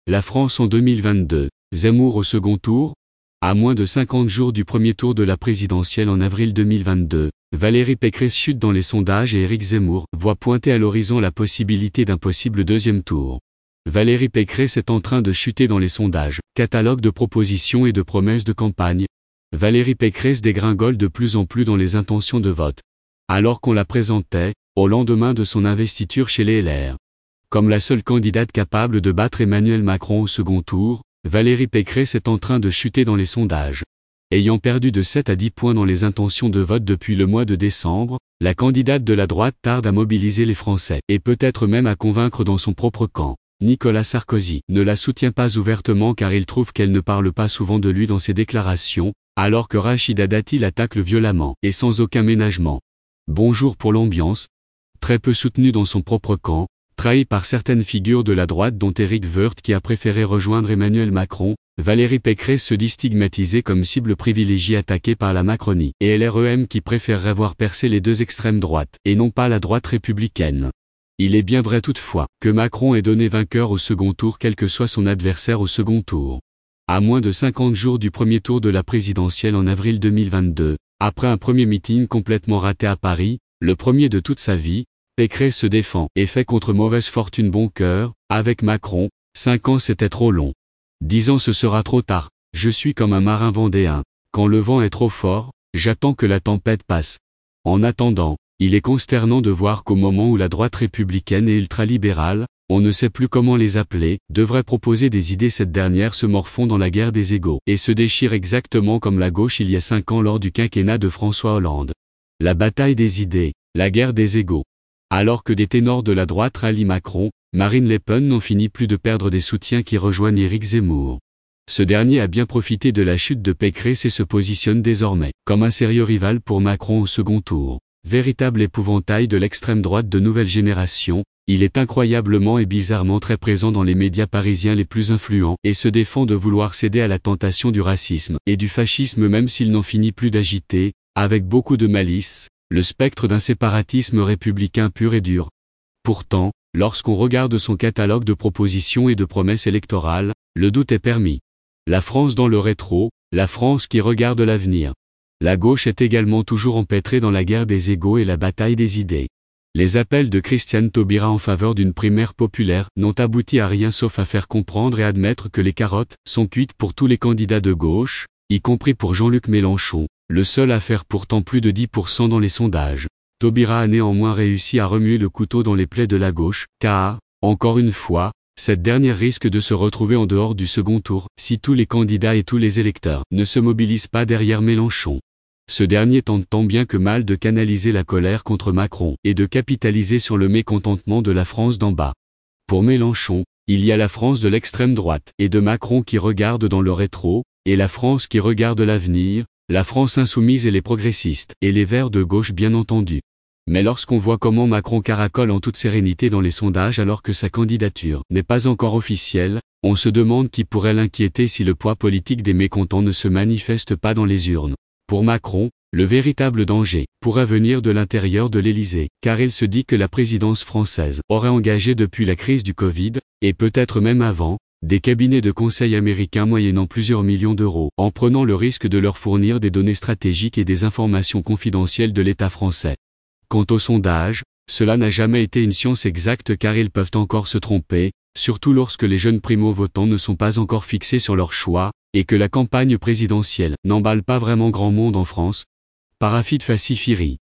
La France en 2022. Zemmour au second tour? À moins de 50 jours du premier tour de la présidentielle en avril 2022, Valérie Pécresse chute dans les sondages et Éric Zemmour voit pointer à l'horizon la possibilité d'un possible deuxième tour. Valérie Pécresse est en train de chuter dans les sondages, catalogue de propositions et de promesses de campagne. Valérie Pécresse dégringole de plus en plus dans les intentions de vote. Alors qu'on la présentait, au lendemain de son investiture chez les LR, comme la seule candidate capable de battre Emmanuel Macron au second tour, Valérie Pécresse est en train de chuter dans les sondages. Ayant perdu de 7 à 10 points dans les intentions de vote depuis le mois de décembre, la candidate de la droite tarde à mobiliser les Français, et peut-être même à convaincre dans son propre camp. Nicolas Sarkozy ne la soutient pas ouvertement car il trouve qu'elle ne parle pas souvent de lui dans ses déclarations, alors que Rachida Dati l'attaque violemment et sans aucun ménagement. Bonjour pour l'ambiance. Très peu soutenu dans son propre camp, trahi par certaines figures de la droite dont Éric Woerth qui a préféré rejoindre Emmanuel Macron, Valérie Pécresse se dit stigmatisée comme cible privilégiée attaquée par la Macronie et LREM qui préférerait voir percer les deux extrêmes droites et non pas la droite républicaine. Il est bien vrai toutefois que Macron est donné vainqueur au second tour quel que soit son adversaire au second tour. À moins de 50 jours du premier tour de la présidentielle en avril 2022, après un premier meeting complètement raté à Paris, le premier de toute sa vie, Pécresse se défend et fait contre mauvaise fortune bon cœur, avec Macron, 5 ans c'était trop long. 10 ans ce sera trop tard, je suis comme un marin vendéen, quand le vent est trop fort, j'attends que la tempête passe. En attendant, il est consternant de voir qu'au moment où la droite républicaine et ultralibérale, on ne sait plus comment les appeler, devrait proposer des idées cette dernière se morfond dans la guerre des égos et se déchire exactement comme la gauche il y a 5 ans lors du quinquennat de François Hollande. La bataille des idées, la guerre des égos. Alors que des ténors de la droite rallient Macron, Marine Le Pen n'en finit plus de perdre des soutiens qui rejoignent Éric Zemmour. Ce dernier a bien profité de la chute de Pécresse et se positionne désormais comme un sérieux rival pour Macron au second tour. Véritable épouvantail de l'extrême droite de nouvelle génération, il est incroyablement et bizarrement très présent dans les médias parisiens les plus influents et se défend de vouloir céder à la tentation du racisme et du fascisme même s'il n'en finit plus d'agiter, avec beaucoup de malice, le spectre d'un séparatisme républicain pur et dur. Pourtant, lorsqu'on regarde son catalogue de propositions et de promesses électorales, le doute est permis. La France dans le rétro, la France qui regarde l'avenir. La gauche est également toujours empêtrée dans la guerre des égos et la bataille des idées. Les appels de Christiane Taubira en faveur d'une primaire populaire n'ont abouti à rien sauf à faire comprendre et admettre que les carottes sont cuites pour tous les candidats de gauche, y compris pour Jean-Luc Mélenchon, le seul à faire pourtant plus de 10% dans les sondages. Taubira a néanmoins réussi à remuer le couteau dans les plaies de la gauche, car, encore une fois, cette dernière risque de se retrouver en dehors du second tour si tous les candidats et tous les électeurs ne se mobilisent pas derrière Mélenchon. Ce dernier tente tant bien que mal de canaliser la colère contre Macron et de capitaliser sur le mécontentement de la France d'en bas. Pour Mélenchon, il y a la France de l'extrême droite et de Macron qui regarde dans le rétro, et la France qui regarde l'avenir, la France insoumise et les progressistes, et les Verts de gauche bien entendu. Mais lorsqu'on voit comment Macron caracole en toute sérénité dans les sondages alors que sa candidature n'est pas encore officielle, on se demande qui pourrait l'inquiéter si le poids politique des mécontents ne se manifeste pas dans les urnes. Pour Macron, le véritable danger pourrait venir de l'intérieur de l'Élysée, car il se dit que la présidence française aurait engagé depuis la crise du Covid, et peut-être même avant, des cabinets de conseil américains moyennant plusieurs millions d'euros, en prenant le risque de leur fournir des données stratégiques et des informations confidentielles de l'État français. Quant au sondage, cela n'a jamais été une science exacte car ils peuvent encore se tromper, surtout lorsque les jeunes primo-votants ne sont pas encore fixés sur leur choix, et que la campagne présidentielle n'emballe pas vraiment grand monde en France. Parafide Facifiri.